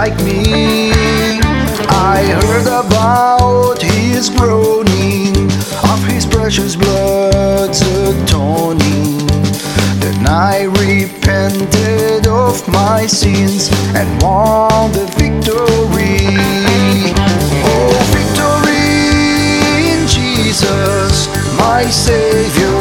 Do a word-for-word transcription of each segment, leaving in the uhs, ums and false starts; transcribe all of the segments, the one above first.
like me. I heard about his groaning, of his precious blood's atoning. Then I repented of my sins and won the victory. Oh, victory in Jesus, my Savior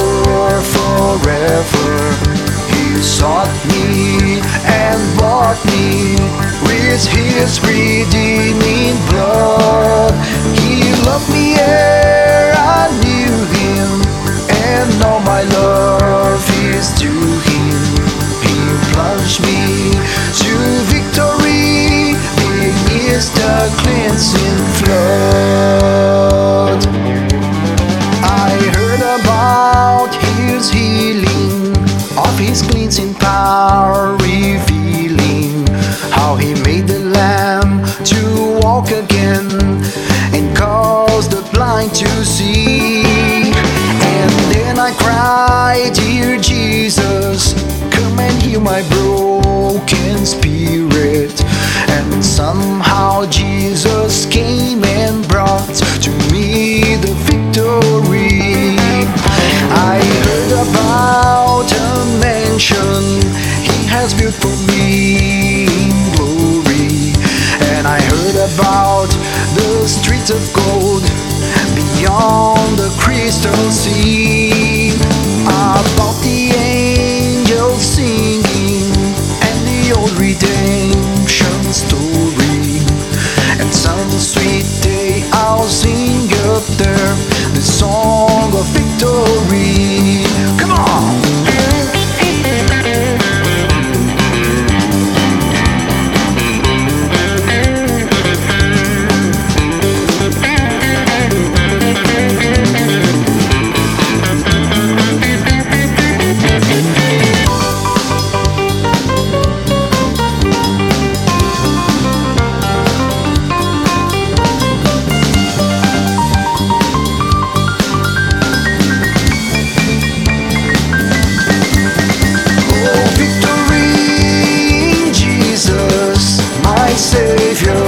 forever. He sought me and bought me with his redeeming blood. He loved me ere I knew him, and all my love is to him. He plunged me to victory beneath the cleansing flood. I heard about his healing, of his cleansing power revealing how he made the lamb to walk again and cause the blind to see. And then I cried, dear Jesus, come and heal my broken spirit. And somehow Jesus came and brought to me the victory. I heard about a mansion he has built for me in glory, and I heard about the streets of gold beyond the crystal sea, about the angels singing and the old redemption story. And some sweet day I'll sing up there the song of victory. Come on! Savior